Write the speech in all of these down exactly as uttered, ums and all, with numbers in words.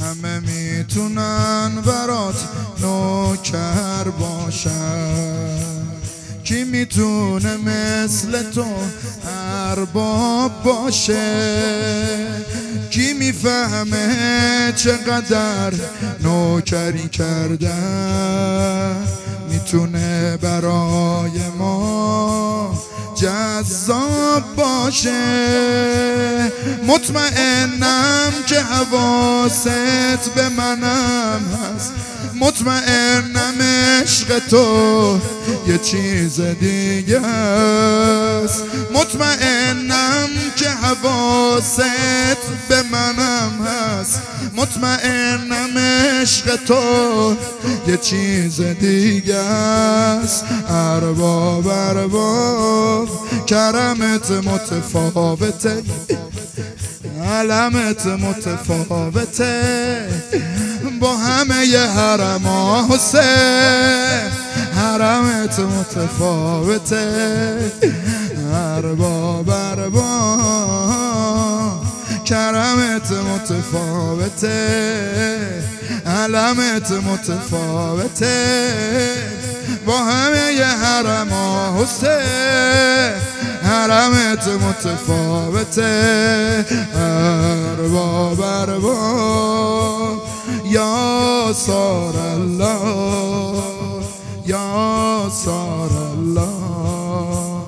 همه میتونن برات نوکر باشن، کی میتونه مثل تو ارباب باشه؟ کی میفهمه چقدر نوکری کردن میتونه برای ما جذاب باشه؟ مطمئنم که حواست به منم هست، مطمئنم عشق تو یه چیز دیگه است، مطمئنم که حواست به منم هست، مطمئنم عشق تو یه چیز دیگه است. ارباب ارباب کرمت متفاوته، علمت متفاوته با همه ی حرم ها حسین، حرمت متفاوته. ارباب ارباب کرمت متفاوته، علمت متفاوته با همه ی حرم ها حسین، حرمت متفاوته. ارباب ارباب یا سار الله، یا سار الله.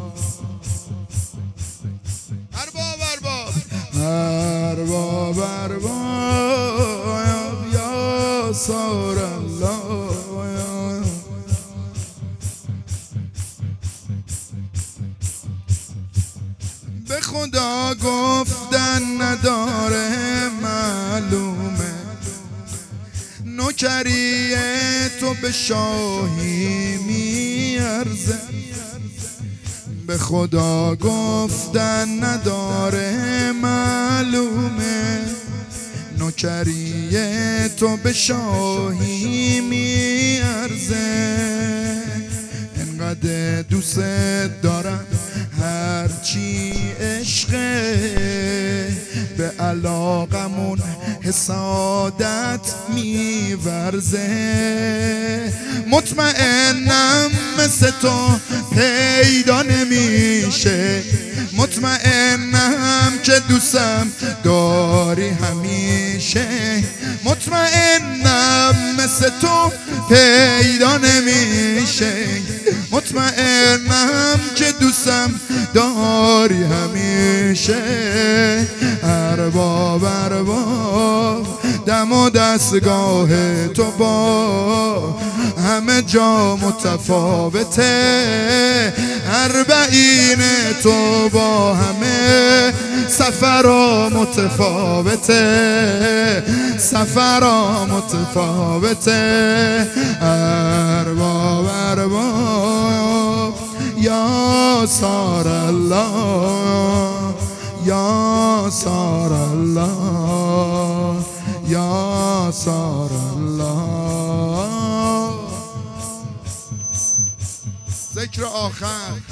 ارباب ارباب ارباب ارباب یا سار الله. به خدا گفتن نداره معلومه، نوکری تو به شاهی میارزه. به خدا گفتن نداره معلومه، نوکری تو به شاهی میارزه. انقدر دوست دارم هرچی عشقه، به علاقمون حسادت میورزه. مطمئنم مثل تو پیدا نمیشه، مطمئنم که دوستم داری همیشه، مطمئنم مثل تو پیدا نمیشه، مطمئنم که دوستم داری همیشه. ارباب ارباب دم و دستگاه تو با همه جا متفاوته، اربعین تو با همه سفرها متفاوته، سفرها متفاوته. ارباب ارباب یا سار الله، یا سار الله، یا سار الله. ذکر آخر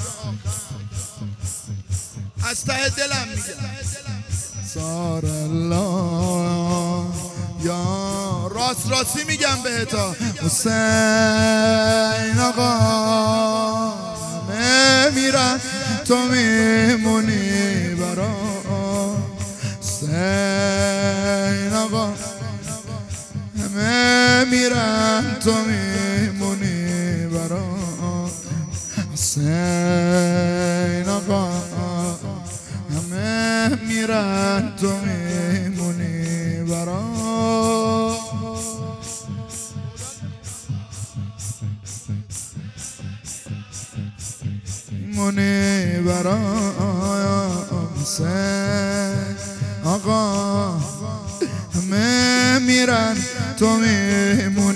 از ته دلم میگم سار الله، یا راست راستی میگم بهتا حسین آقا همه میرن تو میمونی برا، حسین آقا همه میرن تو میمونی برا، حسین آقا همه میرن تو میمونی برا. مونی برا حسین آقا همه میرن تو میمونی